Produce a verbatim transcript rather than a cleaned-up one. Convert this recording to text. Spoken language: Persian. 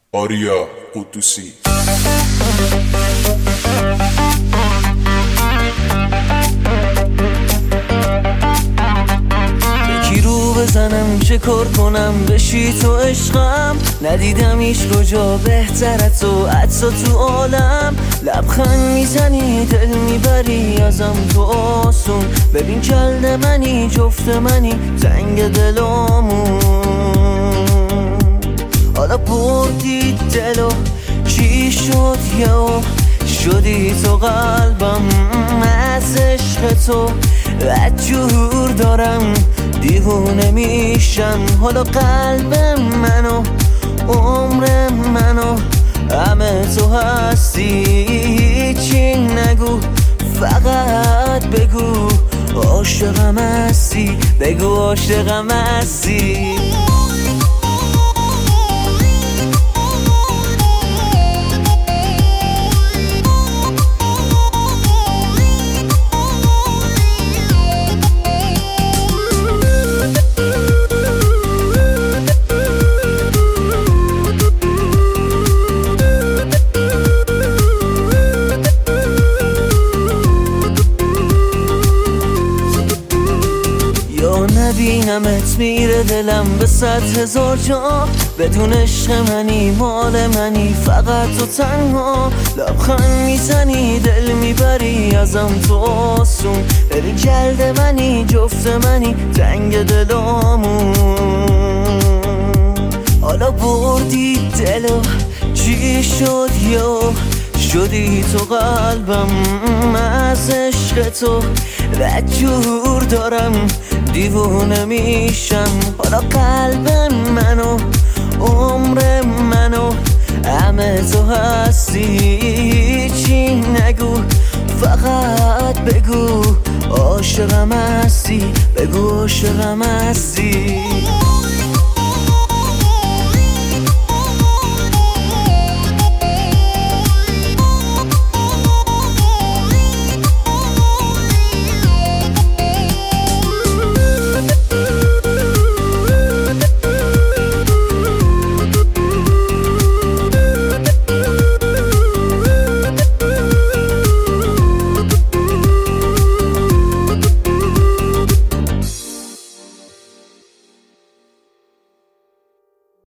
آریا قدوسی. یکی رو بزنم چه کار کنم بشی تو عشقم، ندیدم هیچ کجا بهتر از تو حتی تو عالم. لبخند میزنی دل میبری ازم تو آسون، ببین جلد منی جفت منی تنگ دلامون. حالا بردی دلو چی شد یا شدی تو قلبم، از عشق تو بدجور دارم دیوونه میشم. حالا قلب منو عمر منو همه تو هستی، چی نگو فقط بگو عاشقم هستی، بگو عاشقم هستی. نبینمت میره دلم به صد هزار جا، بدون عشق منی مال منی فقط تو تنها. لبخند میزنی دل میبری ازم تو آسون، بری جلد منی جفت منی تنگ دلامون. حالا بردی دلو چی شد یا شدی تو قلبم، از عشق تو بدجور دارم دیوونه میشم. حالا قلب منو عمر منو همه تو هستی، چی نگو فقط بگو عاشقم هستی، بگو عاشقم هستی.